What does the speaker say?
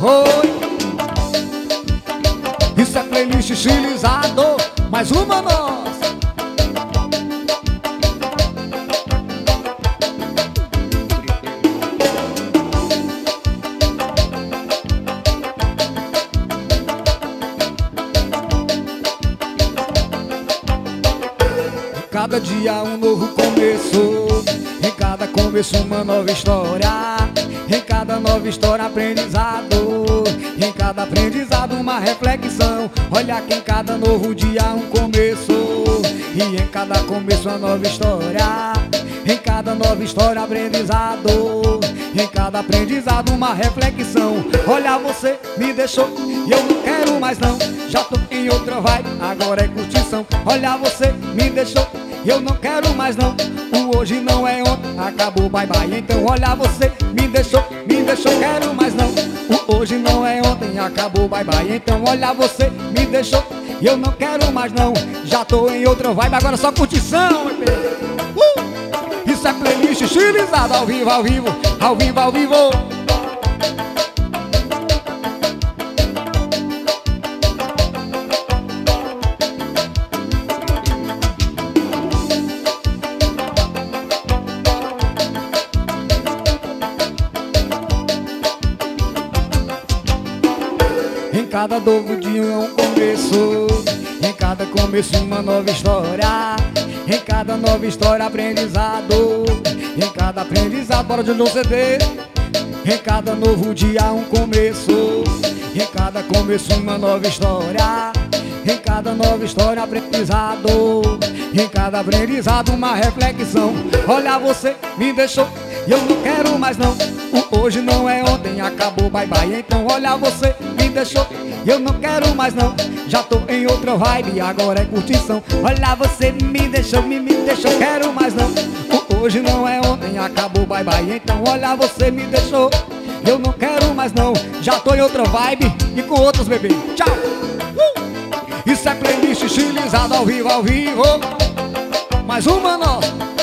Oi. Isso é playlist estilizado, mais uma nossa. Cada dia um novo começo, em cada começo uma nova história, em cada nova história aprendizado, em cada aprendizado uma reflexão. Olha que em cada novo dia um começo, e em cada começo uma nova história, em cada nova história aprendizado, em cada aprendizado uma reflexão. Olha, você me deixou e eu não quero mais não, já tô em outra vibe, agora é curtição. Olha, você me deixou e eu não quero mais não, o hoje não é ontem, acabou, bye bye. Então olha, você me deixou, quero mais não, o hoje não é ontem, acabou, bye bye. Então olha, você me deixou e eu não quero mais não, já tô em outra vibe, agora só curtição, meu bebê. Isso é playlist estilizada, ao vivo, ao vivo, ao vivo, ao vivo. Em cada novo dia um começo, em cada começo uma nova história, em cada nova história aprendizado, em cada aprendizado, bora de um novo CD. Em cada novo dia um começo, em cada começo uma nova história, em cada nova história aprendizado, em cada aprendizado uma reflexão. Olha, você me deixou e eu não quero mais não, o hoje não é ontem, acabou, bye bye. Então olha, você me deixou e eu não quero mais não, já tô em outra vibe, agora é curtição. Olha, você me deixou, me deixou, quero mais não, o hoje não é ontem, acabou, bye bye. Então olha, você me deixou e eu não quero mais não, já tô em outra vibe e com outros bebês. Tchau. Isso é playlist estilizada, ao vivo, mais uma nossa.